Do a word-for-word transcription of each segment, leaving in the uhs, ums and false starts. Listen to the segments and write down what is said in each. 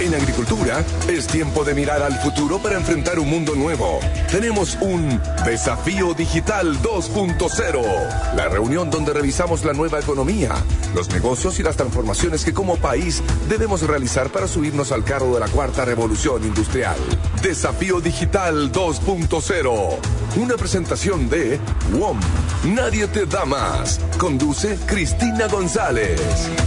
En agricultura, es tiempo de mirar al futuro para enfrentar un mundo nuevo. Tenemos un Desafío Digital dos punto cero, la reunión donde revisamos la nueva economía, los negocios y las transformaciones que como país debemos realizar para subirnos al carro de la cuarta revolución industrial. Desafío Digital dos punto cero, una presentación de W O M. Nadie te da más. Conduce Cristina González.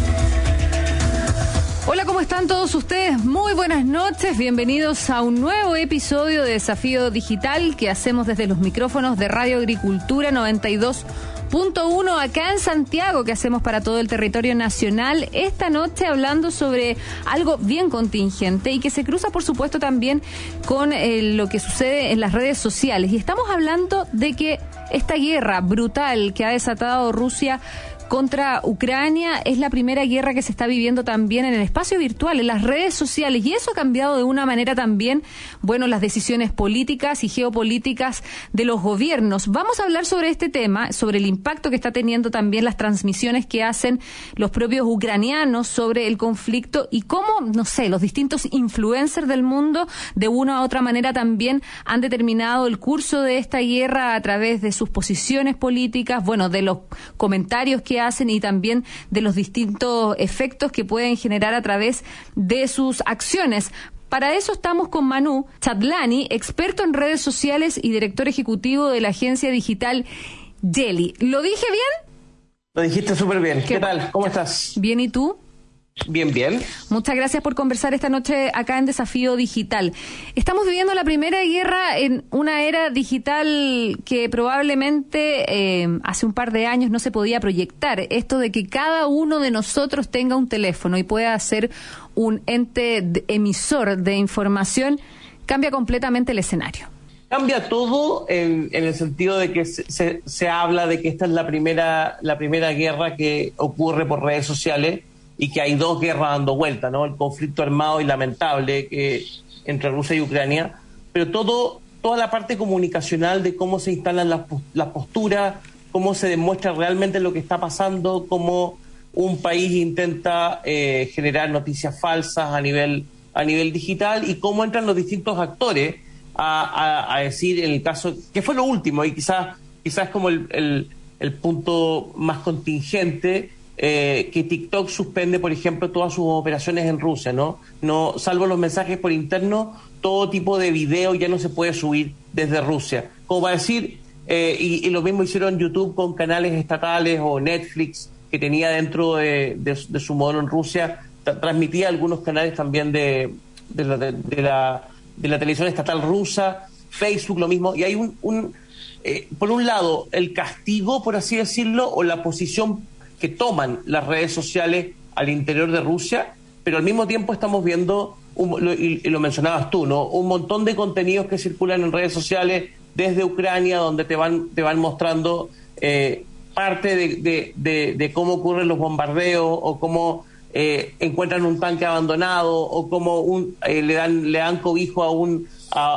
Hola, ¿cómo están todos ustedes? Muy buenas noches, bienvenidos a un nuevo episodio de Desafío Digital que hacemos desde los micrófonos de Radio Agricultura noventa y dos punto uno acá en Santiago, que hacemos para todo el territorio nacional. Esta noche hablando sobre algo bien contingente y que se cruza, por supuesto, también con eh, lo que sucede en las redes sociales. Y estamos hablando de que esta guerra brutal que ha desatado Rusia contra Ucrania es la primera guerra que se está viviendo también en el espacio virtual, en las redes sociales, y eso ha cambiado de una manera también, bueno, las decisiones políticas y geopolíticas de los gobiernos. Vamos a hablar sobre este tema, sobre el impacto que está teniendo también las transmisiones que hacen los propios ucranianos sobre el conflicto y cómo, no sé, los distintos influencers del mundo de una u otra manera también han determinado el curso de esta guerra a través de sus posiciones políticas, bueno, de los comentarios que hacen y también de los distintos efectos que pueden generar a través de sus acciones. Para eso estamos con Manu Chatlani, experto en redes sociales y director ejecutivo de la agencia digital Yeli. ¿Lo dije bien? Lo dijiste súper bien. ¿Qué, ¿Qué tal? ¿Cómo estás? Bien, ¿y tú? Bien, bien. Muchas gracias por conversar esta noche acá en Desafío Digital. Estamos viviendo la primera guerra en una era digital que probablemente eh, hace un par de años no se podía proyectar. Esto de que cada uno de nosotros tenga un teléfono y pueda ser un ente de, emisor de información, cambia completamente el escenario. Cambia todo en, en el sentido de que se, se, se habla de que esta es la primera, la primera guerra que ocurre por redes sociales y que hay dos guerras dando vuelta, ¿no? El conflicto armado y lamentable que, entre Rusia y Ucrania, pero todo, toda la parte comunicacional de cómo se instalan las, las posturas, cómo se demuestra realmente lo que está pasando, cómo un país intenta eh, generar noticias falsas a nivel, a nivel digital y cómo entran los distintos actores a, a, a decir, en el caso, que fue lo último y quizás quizás como el, el, el punto más contingente, Eh, que TikTok suspende, por ejemplo, todas sus operaciones en Rusia, ¿no? No, salvo los mensajes por interno, todo tipo de video ya no se puede subir desde Rusia. Como va a decir, eh, y, y lo mismo hicieron YouTube con canales estatales o Netflix, que tenía dentro de, de, de su modelo en Rusia, tra- transmitía algunos canales también de, de, la, de, de, la, de la televisión estatal rusa, Facebook lo mismo, y hay un, un eh, por un lado, el castigo, por así decirlo, o la posición que toman las redes sociales al interior de Rusia, pero al mismo tiempo estamos viendo, un, lo, y, y lo mencionabas tú, ¿no? Un montón de contenidos que circulan en redes sociales desde Ucrania, donde te van, te van mostrando eh, parte de, de, de, de cómo ocurren los bombardeos, o cómo eh, encuentran un tanque abandonado, o cómo un, eh, le dan le dan cobijo a un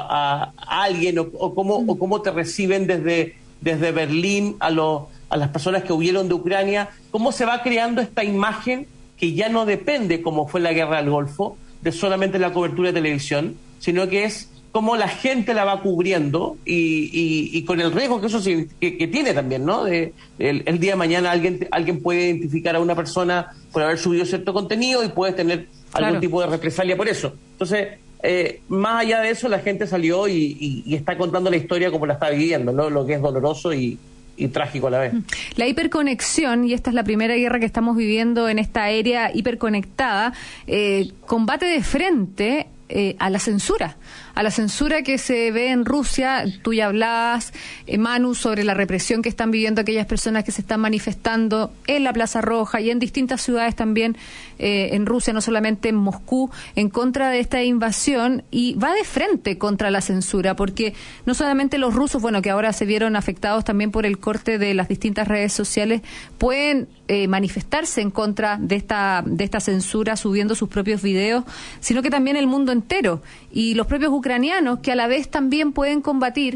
a, a alguien, o, o cómo o cómo te reciben desde desde Berlín a los a las personas que huyeron de Ucrania, cómo se va creando esta imagen que ya no depende, como fue la guerra del Golfo, de solamente la cobertura de televisión, sino que es cómo la gente la va cubriendo y, y, y con el riesgo que eso sí, que, que tiene también, ¿no? De, el, el día de mañana alguien alguien puede identificar a una persona por haber subido cierto contenido y puede tener algún claro. tipo de represalia por eso. Entonces, eh, más allá de eso, la gente salió y, y, y está contando la historia como la está viviendo, ¿no? Lo que es doloroso y y trágico a la vez. La hiperconexión, y esta es la primera guerra que estamos viviendo en esta área hiperconectada, eh, combate de frente eh, a la censura, a la censura que se ve en Rusia. Tú ya hablabas, eh, Manu, sobre la represión que están viviendo aquellas personas que se están manifestando en la Plaza Roja y en distintas ciudades también eh, en Rusia, no solamente en Moscú, en contra de esta invasión, y va de frente contra la censura, porque no solamente los rusos, bueno, que ahora se vieron afectados también por el corte de las distintas redes sociales, pueden eh, manifestarse en contra de esta de esta censura subiendo sus propios videos, sino que también el mundo entero y los propios ucranianos, que a la vez también pueden combatir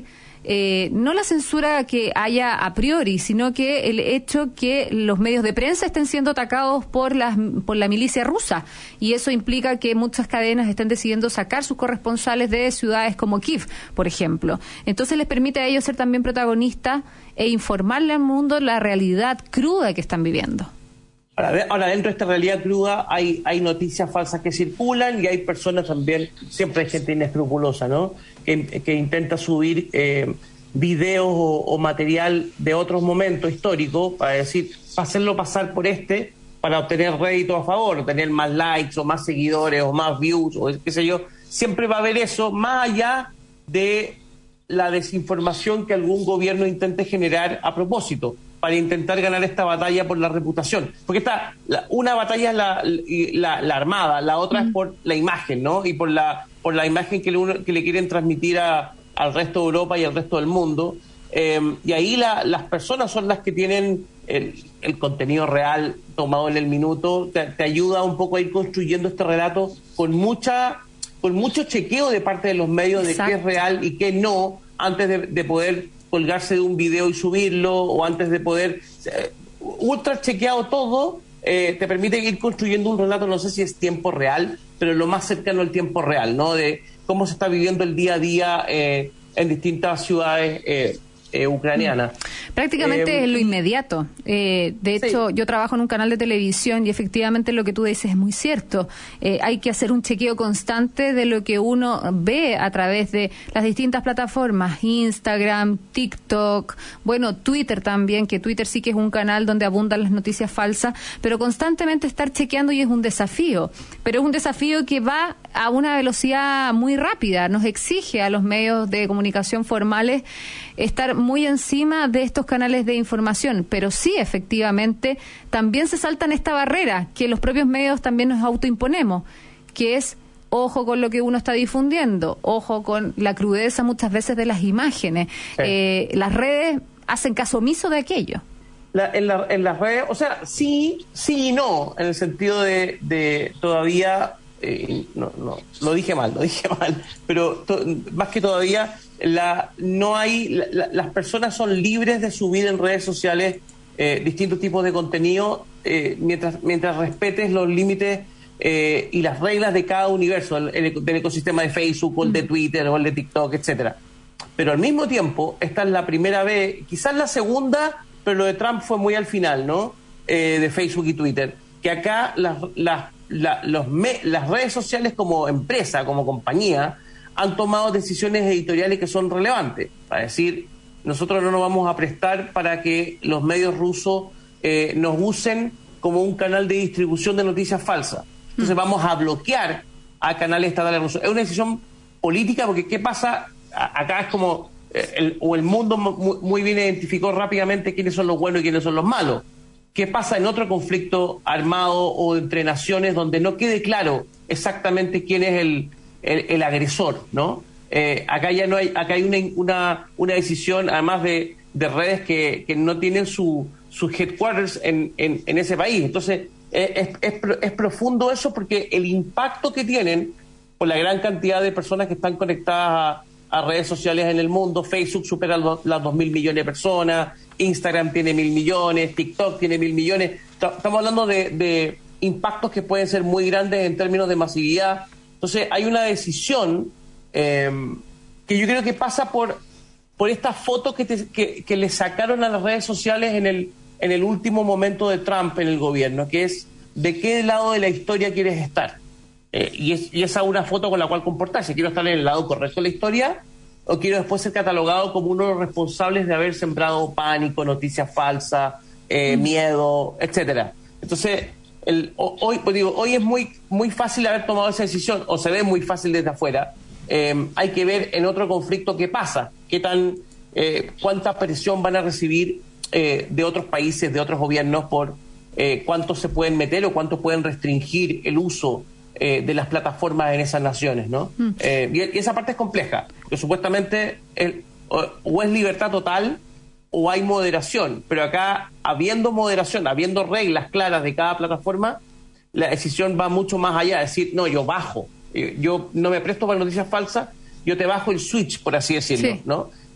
eh, no la censura que haya a priori, sino que el hecho que los medios de prensa estén siendo atacados por, las, por la milicia rusa. Y eso implica que muchas cadenas estén decidiendo sacar sus corresponsales de ciudades como Kiev, por ejemplo. Entonces les permite a ellos ser también protagonistas e informarle al mundo la realidad cruda que están viviendo. Ahora, ahora dentro de esta realidad cruda hay, hay noticias falsas que circulan y hay personas también, siempre hay gente inescrupulosa, ¿no? Que, que intenta subir eh, videos o, o material de otros momentos históricos para decir, para hacerlo pasar por este, para obtener rédito a favor, tener más likes o más seguidores o más views o qué sé yo. Siempre va a haber eso, más allá de la desinformación que algún gobierno intente generar a propósito, para intentar ganar esta batalla por la reputación. Porque esta, la, una batalla es la, la, la armada, la otra mm. es por la imagen, ¿no? Y por la por la imagen que le, que le quieren transmitir a, al resto de Europa y al resto del mundo. Eh, y ahí la, las personas son las que tienen el, el contenido real tomado en el minuto. Te, te ayuda un poco a ir construyendo este relato con mucha con mucho chequeo de parte de los medios. Exacto. De qué es real y qué no, antes de, de poder colgarse de un video y subirlo, o antes de poder eh, ultra chequeado todo, eh, te permite ir construyendo un relato, no sé si es tiempo real, pero lo más cercano al tiempo real, ¿no? De cómo se está viviendo el día a día eh, en distintas ciudades eh, eh, ucranianas. Prácticamente eh, es lo inmediato. Eh, de hecho, sí. Yo trabajo en un canal de televisión y efectivamente lo que tú dices es muy cierto. Eh, hay que hacer un chequeo constante de lo que uno ve a través de las distintas plataformas, Instagram, TikTok, bueno, Twitter también, que Twitter sí que es un canal donde abundan las noticias falsas, pero constantemente estar chequeando y es un desafío. Pero es un desafío que va a una velocidad muy rápida. Nos exige a los medios de comunicación formales estar muy encima de estos canales de información, pero sí, efectivamente, también se saltan esta barrera que los propios medios también nos autoimponemos, que es ojo con lo que uno está difundiendo, ojo con la crudeza muchas veces de las imágenes. Sí. Eh, las redes hacen caso omiso de aquello. La, en, la, en las redes, o sea, sí, sí y no, en el sentido de, de todavía, eh, no, no, lo dije mal, lo dije mal, pero to, más que todavía, la, no hay, la, la, las personas son libres de subir en redes sociales eh, distintos tipos de contenido eh, mientras, mientras respetes los límites eh, y las reglas de cada universo, el, el, del ecosistema de Facebook, o el de Twitter, o el de TikTok, etcétera. Pero al mismo tiempo, esta es la primera vez, quizás la segunda, pero lo de Trump fue muy al final, ¿no? Eh, de Facebook y Twitter, que acá las, las, la, los me, las redes sociales como empresa, como compañía, han tomado decisiones editoriales que son relevantes. Para decir, nosotros no nos vamos a prestar para que los medios rusos eh, nos usen como un canal de distribución de noticias falsas. Entonces mm. vamos a bloquear a canales estatales rusos. Es una decisión política, porque ¿qué pasa? A, acá es como, eh, el, o el mundo muy, muy bien identificó rápidamente quiénes son los buenos y quiénes son los malos. ¿Qué pasa en otro conflicto armado o entre naciones donde no quede claro exactamente quién es el El, el agresor, ¿no? Eh, acá ya no hay, acá hay una una, una decisión, además de, de redes que, que no tienen su sus headquarters en, en, en ese país. Entonces, eh, es, es, es profundo eso, porque el impacto que tienen por la gran cantidad de personas que están conectadas a, a redes sociales en el mundo. Facebook supera los, las dos mil millones de personas, Instagram tiene mil millones, TikTok tiene mil millones. Estamos hablando de, de impactos que pueden ser muy grandes en términos de masividad. Entonces hay una decisión eh, que yo creo que pasa por por esta foto que, te, que, que le sacaron a las redes sociales en el en el último momento de Trump en el gobierno, que es de qué lado de la historia quieres estar. Eh, y, es, y esa es una foto con la cual comportarse. ¿Quiero estar en el lado correcto de la historia o quiero después ser catalogado como uno de los responsables de haber sembrado pánico, noticias falsas, eh, mm. miedo, etcétera? Entonces... El, hoy pues digo hoy es muy muy fácil haber tomado esa decisión, o se ve muy fácil desde afuera. Eh, hay que ver en otro conflicto qué pasa, qué tan eh, cuánta presión van a recibir eh, de otros países, de otros gobiernos, por eh, cuánto se pueden meter o cuánto pueden restringir el uso eh, de las plataformas en esas naciones, ¿no? Mm. Eh, y, y esa parte es compleja, que supuestamente el, o, o es libertad total o hay moderación, pero acá, habiendo moderación, habiendo reglas claras de cada plataforma, la decisión va mucho más allá, es decir, no, yo bajo, yo no me presto para noticias falsas, yo te bajo el switch, por así decirlo, sí. ¿no?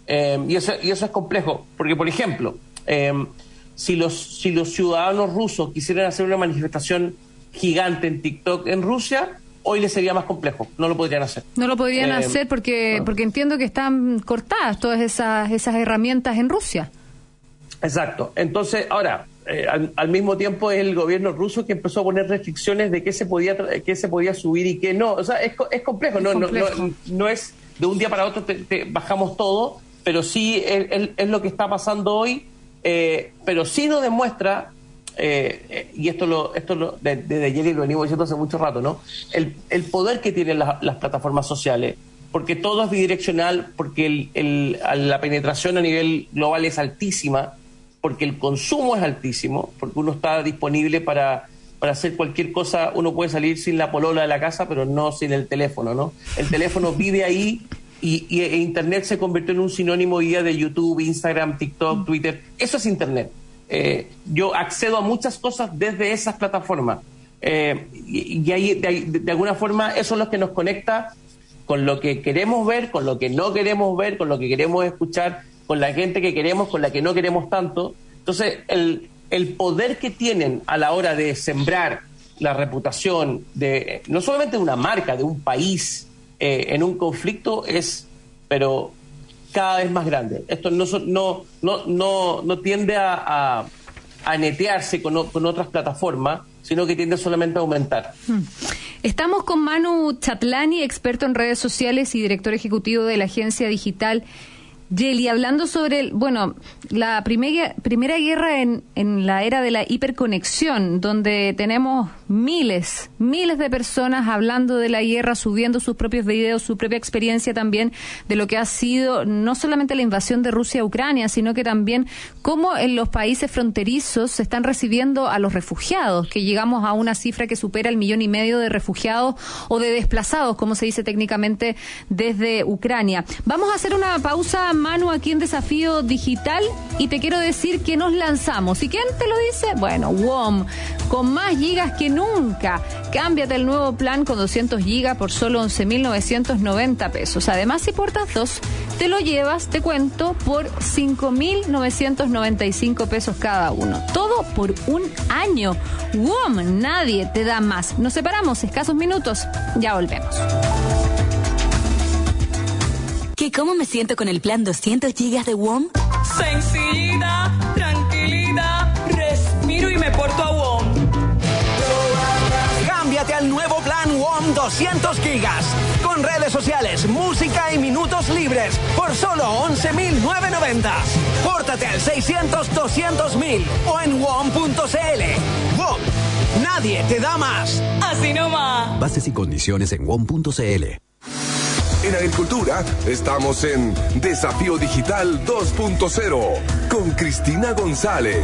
Eh, y, eso, y eso es complejo, porque, por ejemplo, eh, si, los, si los ciudadanos rusos quisieran hacer una manifestación gigante en TikTok en Rusia, hoy les sería más complejo, no lo podrían hacer. No lo podrían eh, hacer porque no. porque entiendo que están cortadas todas esas, esas herramientas en Rusia. Exacto. Entonces, ahora, eh, al, al mismo tiempo es el gobierno ruso que empezó a poner restricciones de qué se podía qué se podía subir y qué no. O sea, es, es complejo, es no, complejo. No, no, no es de un día para otro te, te bajamos todo, pero sí es, es, es lo que está pasando hoy, eh, pero sí nos demuestra, eh, y esto lo esto lo, desde de, de ayer lo venimos diciendo hace mucho rato, ¿no? El, el poder que tienen las, las plataformas sociales, porque todo es bidireccional, porque el, el, la penetración a nivel global es altísima, porque el consumo es altísimo, porque uno está disponible para, para hacer cualquier cosa. Uno puede salir sin la polola de la casa, pero no sin el teléfono, ¿no? El teléfono vive ahí. Y, y e Internet se convirtió en un sinónimo hoy día de YouTube, Instagram, TikTok, Twitter. Eso es Internet. Eh, yo accedo a muchas cosas desde esas plataformas. Eh, y y ahí, de, de alguna forma, eso es lo que nos conecta con lo que queremos ver, con lo que no queremos ver, con lo que queremos escuchar, con la gente que queremos, con la que no queremos tanto. Entonces, el, el poder que tienen a la hora de sembrar la reputación de no solamente de una marca, de un país, Eh, en un conflicto es, pero cada vez más grande. Esto no no no no, no tiende a, a, a netearse con, con otras plataformas, sino que tiende solamente a aumentar. Hmm. Estamos con Manu Chatlani, experto en redes sociales y director ejecutivo de la agencia digital Yeli, hablando sobre, el, bueno, la primera, primera guerra en, en la era de la hiperconexión, donde tenemos miles, miles de personas hablando de la guerra, subiendo sus propios videos, su propia experiencia también de lo que ha sido no solamente la invasión de Rusia a Ucrania, sino que también cómo en los países fronterizos se están recibiendo a los refugiados, que llegamos a una cifra que supera el millón y medio de refugiados o de desplazados, como se dice técnicamente, desde Ucrania. Vamos a hacer una pausa, Manu, aquí en Desafío Digital, y te quiero decir que nos lanzamos. ¿Y quién te lo dice? Bueno, W O M, con más gigas que nunca. Cámbiate el nuevo plan con doscientos gigas por solo once mil novecientos noventa pesos. Además, si portas dos, te lo llevas, te cuento, por cinco mil novecientos noventa y cinco pesos cada uno. Todo por un año. W O M, nadie te da más. Nos separamos escasos minutos. Ya volvemos. ¿Qué cómo me siento con el plan doscientos gigas de W O M? Sencillita, tranquilita, respiro y me porto a W O M. Cámbiate al nuevo plan W O M doscientos gigas, con redes sociales, música y minutos libres, por solo once mil novecientos noventa. Pórtate al seiscientos doscientos mil o en W O M punto c l. W O M, nadie te da más. Así nomás. Bases y condiciones en W O M punto c l. En Agricultura estamos en Desafío Digital dos punto cero con Cristina González.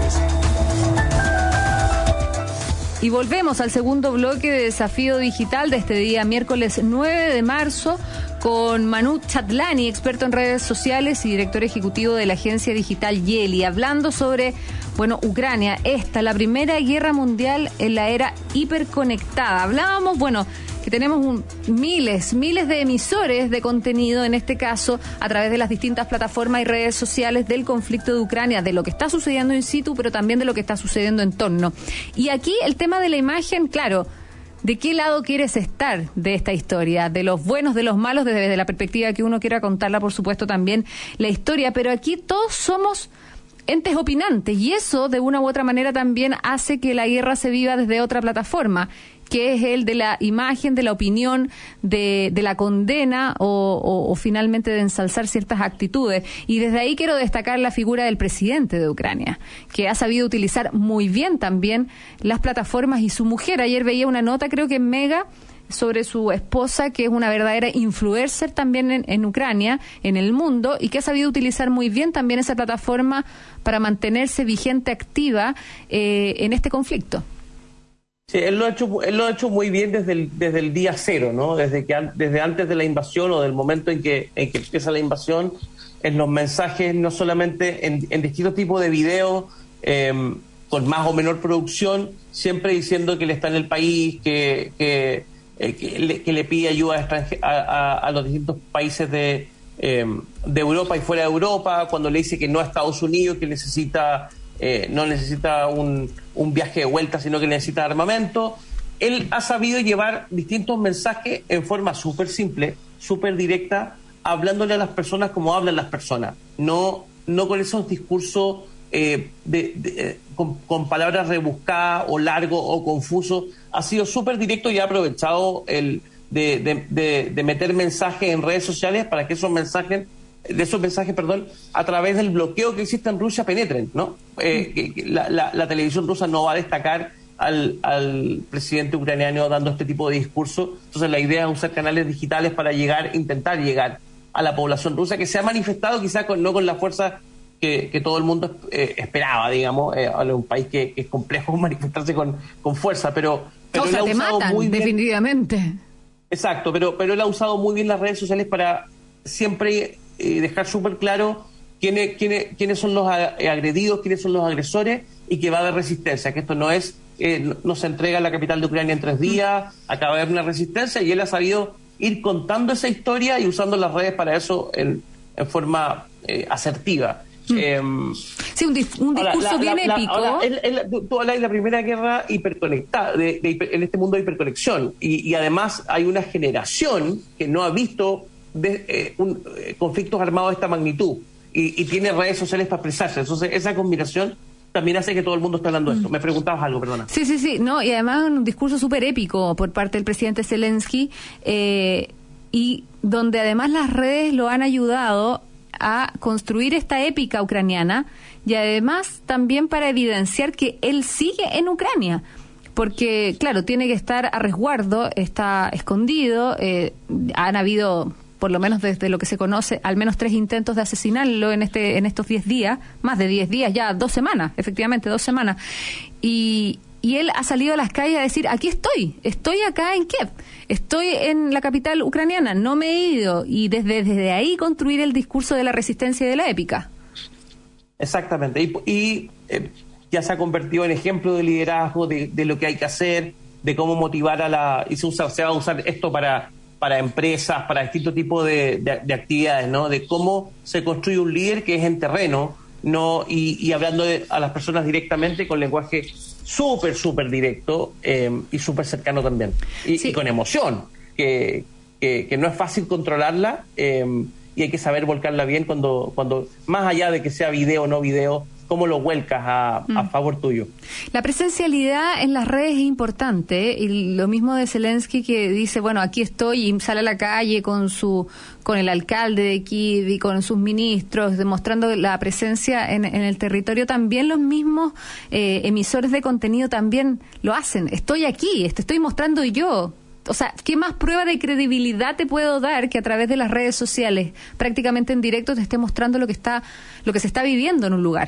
Y volvemos al segundo bloque de Desafío Digital de este día, miércoles nueve de marzo, con Manu Chatlani, experto en redes sociales y director ejecutivo de la agencia digital Yeli, hablando sobre, bueno, Ucrania, esta, la primera guerra mundial en la era hiperconectada. Hablábamos, bueno, que tenemos un, miles, miles de emisores de contenido, en este caso, a través de las distintas plataformas y redes sociales del conflicto de Ucrania, de lo que está sucediendo in situ, pero también de lo que está sucediendo en torno. Y aquí el tema de la imagen, claro, ¿de qué lado quieres estar de esta historia? ¿De los buenos, de los malos? Desde, desde la perspectiva que uno quiera contarla, por supuesto, también la historia. Pero aquí todos somos entes opinantes, y eso, de una u otra manera, también hace que la guerra se viva desde otra plataforma, que es el de la imagen, de la opinión, de, de la condena o, o, o finalmente de ensalzar ciertas actitudes. Y desde ahí quiero destacar la figura del presidente de Ucrania, que ha sabido utilizar muy bien también las plataformas, y su mujer. Ayer veía una nota, creo que en Mega, sobre su esposa, que es una verdadera influencer también en, en Ucrania, en el mundo, y que ha sabido utilizar muy bien también esa plataforma para mantenerse vigente, activa eh, en este conflicto. Sí, él lo ha hecho, él lo ha hecho muy bien desde el, desde el día cero, ¿no? Desde que desde antes de la invasión o del momento en que, en que empieza la invasión, en los mensajes, no solamente en, en distintos tipos de videos, eh, con más o menor producción, siempre diciendo que él está en el país, que, que, eh, que, le, que le pide ayuda a, a, a, a los distintos países de, eh, de Europa y fuera de Europa, cuando le dice que no a Estados Unidos, que necesita eh, no necesita un, un viaje de vuelta, sino que necesita armamento. Él ha sabido llevar distintos mensajes en forma súper simple, súper directa, hablándole a las personas como hablan las personas, no, no con esos discursos eh, de, de, eh, con, con palabras rebuscadas o largos o confusos. Ha sido súper directo y ha aprovechado el de, de, de, de meter mensajes en redes sociales para que esos mensajes, de esos mensajes, perdón, a través del bloqueo que existe en Rusia penetren, ¿no? Eh, que, que la, la, la televisión rusa no va a destacar Al, al presidente ucraniano dando este tipo de discurso. Entonces la idea es usar canales digitales para llegar, intentar llegar a la población rusa, que se ha manifestado quizás con, no con la fuerza que, que todo el mundo eh, esperaba, digamos, eh, en un país que, que es complejo manifestarse con, con fuerza, pero, pero o sea, él ha te usado matan, muy bien, definitivamente. Exacto, pero, pero él ha usado muy bien las redes sociales para siempre eh, dejar súper claro quiénes, quiénes, quiénes son los agredidos, quiénes son los agresores, y que va a haber resistencia, que esto no es Eh, no, no se entrega la capital de Ucrania en tres días, acaba de haber una resistencia, y él ha sabido ir contando esa historia y usando las redes para eso en, en forma eh, asertiva. Mm. Eh, sí, un, dis- un discurso ahora, la, bien la, épico. La, ahora, él, él, tú, tú hablas de la primera guerra hiperconectada, de, de hiper, en este mundo de hiperconexión, y, y además hay una generación que no ha visto de, eh, un, eh, conflictos armados de esta magnitud, y, y tiene redes sociales para expresarse. Entonces esa combinación también hace que todo el mundo esté hablando de esto. Me preguntabas algo, perdona. Sí, sí, sí. No, y además un discurso súper épico por parte del presidente Zelensky, eh, y donde además las redes lo han ayudado a construir esta épica ucraniana, y además también para evidenciar que él sigue en Ucrania. Porque, claro, tiene que estar a resguardo, está escondido, eh, han habido, por lo menos desde lo que se conoce, al menos tres intentos de asesinarlo en este en estos diez días, más de diez días, ya dos semanas, efectivamente, dos semanas. Y, y él ha salido a las calles a decir, aquí estoy, estoy acá en Kiev, estoy en la capital ucraniana, no me he ido, y desde, desde ahí construir el discurso de la resistencia y de la épica. Exactamente, y, y eh, ya se ha convertido en ejemplo de liderazgo, de, de lo que hay que hacer, de cómo motivar a la... y se, usa, se va a usar esto para... para empresas, para distintos tipos de, de, de actividades, ¿no? De cómo se construye un líder que es en terreno, no y, y hablando de, a las personas directamente con lenguaje súper, súper directo eh, y súper cercano también. Y, sí. y con emoción, que, que, que no es fácil controlarla eh, y hay que saber volcarla bien cuando, cuando, más allá de que sea video o no video, cómo lo vuelcas a, mm. a favor tuyo. La presencialidad en las redes es importante, y lo mismo de Zelensky, que dice, bueno, aquí estoy, y sale a la calle con su con el alcalde de Kiev y con sus ministros, demostrando la presencia en, en el territorio. También los mismos eh, emisores de contenido también lo hacen. Estoy aquí, te estoy mostrando yo. O sea, ¿qué más prueba de credibilidad te puedo dar que a través de las redes sociales, prácticamente en directo, te esté mostrando lo que está, lo que se está viviendo en un lugar?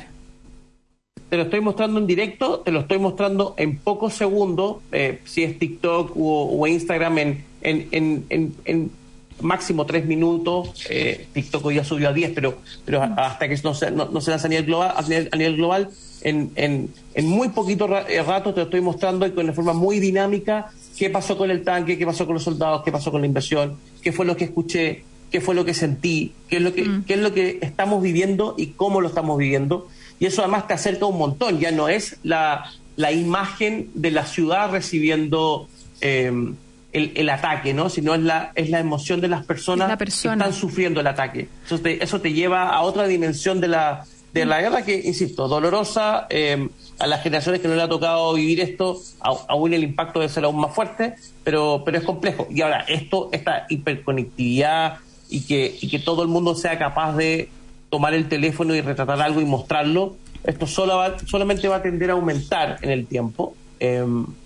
Te lo estoy mostrando en directo, te lo estoy mostrando en pocos segundos, eh, si es TikTok o, o Instagram, en, en, en, en, en máximo tres minutos. eh, TikTok hoy ya subió a diez, pero pero hasta que no se, no, no se lanza a nivel global, a nivel, a nivel global en, en, en muy poquito rato te lo estoy mostrando, y con una forma muy dinámica, qué pasó con el tanque, qué pasó con los soldados, qué pasó con la invasión, qué fue lo que escuché, qué fue lo que sentí, qué es lo que, mm. qué es lo que estamos viviendo y cómo lo estamos viviendo. Y eso además te acerca un montón, ya no es la, la imagen de la ciudad recibiendo eh, el, el ataque, ¿no? Sino es la, es la emoción de las personas persona. que están sufriendo el ataque. Eso te, eso te lleva a otra dimensión de la, de la guerra que, insisto, dolorosa. Eh, a las generaciones que no le ha tocado vivir esto, aún el impacto debe ser aún más fuerte, pero, pero es complejo. Y ahora, esto, esta hiperconectividad y que, y que todo el mundo sea capaz de tomar el teléfono y retratar algo y mostrarlo, esto solo va, solamente va a tender a aumentar en el tiempo. Eh,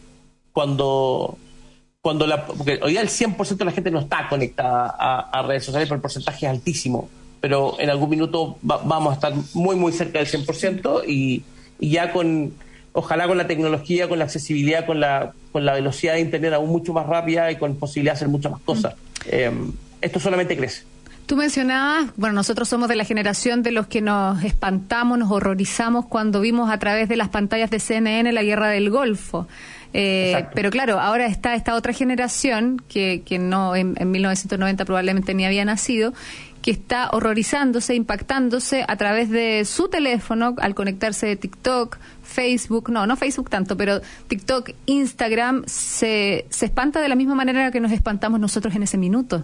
cuando, cuando la, porque hoy día el cien por ciento de la gente no está conectada a, a redes sociales, pero el porcentaje es altísimo. Pero en algún minuto va, vamos a estar muy, muy cerca del cien por ciento, y, y ya con, ojalá con la tecnología, con la accesibilidad, con la, con la velocidad de Internet aún mucho más rápida y con posibilidad de hacer muchas más cosas. Eh, esto solamente crece. Tú mencionabas, bueno, nosotros somos de la generación de los que nos espantamos, nos horrorizamos cuando vimos a través de las pantallas de C N N la guerra del Golfo. Eh, pero claro, ahora está esta otra generación que, que no en, en mil novecientos noventa probablemente ni había nacido, que está horrorizándose, impactándose a través de su teléfono al conectarse de TikTok, Facebook, no, no Facebook tanto, pero TikTok, Instagram, se, se espanta de la misma manera que nos espantamos nosotros en ese minuto.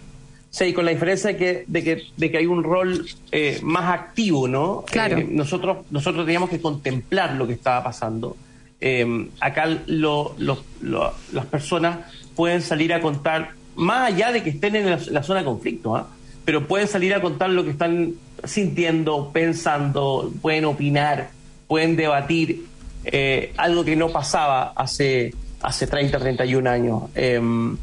Sí, con la diferencia de que, de que, de que hay un rol eh, más activo, ¿no? Claro. Eh, nosotros, nosotros teníamos que contemplar lo que estaba pasando. Eh, acá lo, lo, lo, las personas pueden salir a contar, más allá de que estén en la, la zona de conflicto, ¿ah? ¿eh? Pero pueden salir a contar lo que están sintiendo, pensando, pueden opinar, pueden debatir, eh, algo que no pasaba hace, hace treinta, treinta y un años. Eh,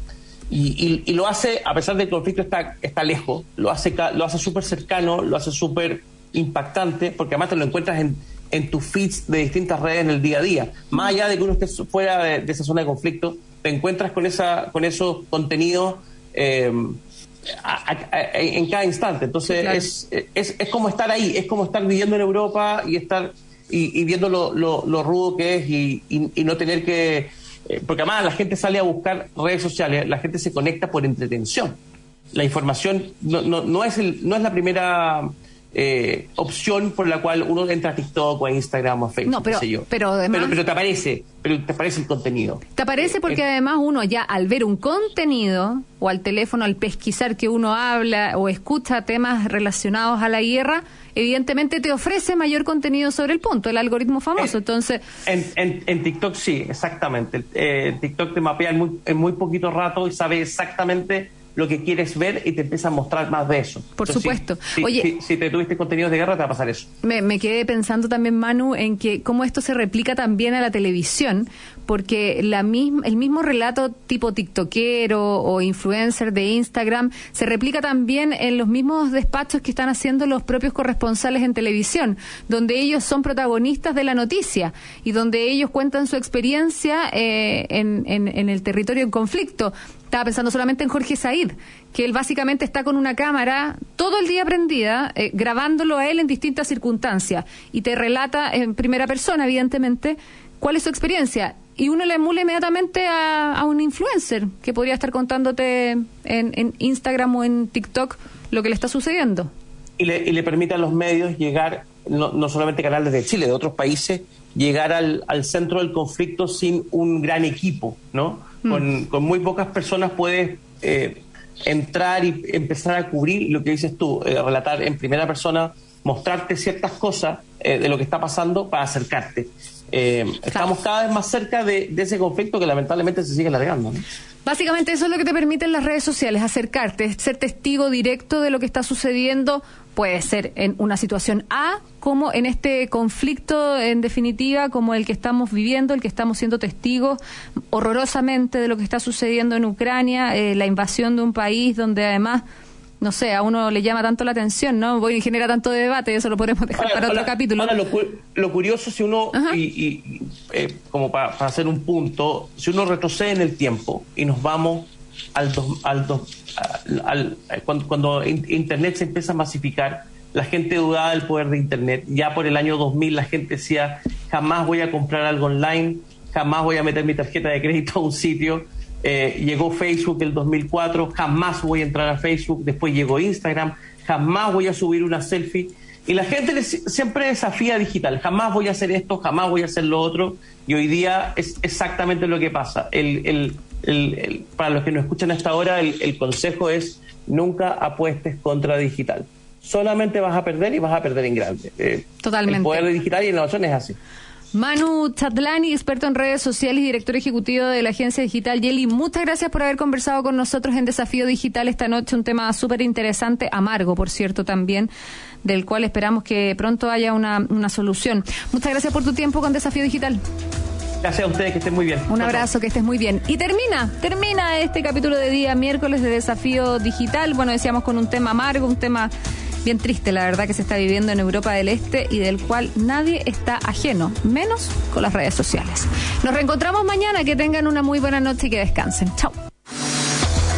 y, y, y lo hace, a pesar de que el conflicto está, está lejos, lo hace lo hace súper cercano, lo hace súper impactante, porque además te lo encuentras en, en tus feeds de distintas redes en el día a día. Más allá de que uno esté fuera de, de esa zona de conflicto, te encuentras con, esa, con esos contenidos eh, A, a, a, en cada instante. Entonces sí, claro. es, es es como estar ahí, es como estar viviendo en Europa y estar y, y viendo lo, lo, lo rudo que es y, y, y no tener que eh, porque además la gente sale a buscar redes sociales, la gente se conecta por entretención. La información no, no, no es el, no es la primera eh, opción por la cual uno entra a TikTok o a Instagram o a Facebook, no, pero, qué sé yo. Pero, además, pero, pero te aparece, pero te aparece el contenido. Te aparece porque eh, además uno ya al ver un contenido o al teléfono, al pesquisar que uno habla o escucha temas relacionados a la guerra, evidentemente te ofrece mayor contenido sobre el punto, el algoritmo famoso. En, Entonces, en, en, en TikTok sí, exactamente. Eh, TikTok te mapea en muy, en muy poquito rato y sabe exactamente lo que quieres ver y te empieza a mostrar más de eso. Por Entonces, supuesto. Si, Oye, si, si te tuviste contenidos de guerra, te va a pasar eso. Me, me quedé pensando también, Manu, en que cómo esto se replica también a la televisión, porque la misma, el mismo relato tipo tiktokero o influencer de Instagram se replica también en los mismos despachos que están haciendo los propios corresponsales en televisión, donde ellos son protagonistas de la noticia y donde ellos cuentan su experiencia eh, en, en, en el territorio en conflicto. Estaba pensando solamente en Jorge Said, que él básicamente está con una cámara todo el día prendida, eh, grabándolo a él en distintas circunstancias, y te relata en primera persona, evidentemente, cuál es su experiencia. Y uno le emula inmediatamente a, a un influencer que podría estar contándote en, en Instagram o en TikTok lo que le está sucediendo. Y le, y le permite a los medios llegar, no, no solamente canales de Chile, de otros países, llegar al, al centro del conflicto sin un gran equipo, ¿no? Con, con muy pocas personas puedes eh, entrar y empezar a cubrir lo que dices tú, eh, relatar en primera persona, mostrarte ciertas cosas eh, de lo que está pasando para acercarte. Eh, claro. Estamos cada vez más cerca de, de ese conflicto que lamentablemente se sigue alargando, ¿no? Básicamente eso es lo que te permiten las redes sociales, acercarte, ser testigo directo de lo que está sucediendo. Puede ser en una situación A, como en este conflicto, en definitiva, como el que estamos viviendo, el que estamos siendo testigos horrorosamente de lo que está sucediendo en Ucrania, eh, la invasión de un país donde además, no sé, a uno le llama tanto la atención, ¿no? Voy y genera tanto debate, eso lo podemos dejar ahora, para otro ahora, capítulo. Ahora, lo, lo curioso, si uno, y, y eh, como para, para hacer un punto, si uno retrocede en el tiempo y nos vamos al, dos, al, dos, al, al cuando, cuando Internet se empieza a masificar, la gente dudaba del poder de Internet. Ya por el año dos mil la gente decía, jamás voy a comprar algo online, jamás voy a meter mi tarjeta de crédito a un sitio. Eh, llegó Facebook el dos mil cuatro, jamás voy a entrar a Facebook. Después llegó Instagram, jamás voy a subir una selfie. Y la gente les, siempre desafía digital, jamás voy a hacer esto, jamás voy a hacer lo otro. Y hoy día es exactamente lo que pasa. El, el, el, el, para los que nos escuchan hasta ahora, el, el consejo es nunca apuestes contra digital. Solamente vas a perder y vas a perder en grande. Eh, Totalmente. El poder de digital y innovación es así. Manu Chatlani, experto en redes sociales y director ejecutivo de la agencia digital Yeli, muchas gracias por haber conversado con nosotros en Desafío Digital esta noche, un tema súper interesante, amargo, por cierto, también, del cual esperamos que pronto haya una, una solución. Muchas gracias por tu tiempo con Desafío Digital. Gracias a ustedes, que estén muy bien. Un abrazo, que estés muy bien. Y termina, termina este capítulo de día miércoles de Desafío Digital. Bueno, decíamos con un tema amargo, un tema bien triste, la verdad, que se está viviendo en Europa del Este y del cual nadie está ajeno, menos con las redes sociales. Nos reencontramos mañana, que tengan una muy buena noche y que descansen. Chao.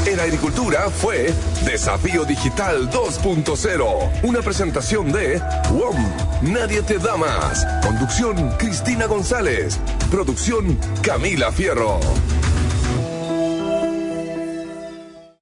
En agricultura fue Desafío Digital dos punto cero. Una presentación de W O M. Nadie te da más. Conducción Cristina González. Producción Camila Fierro.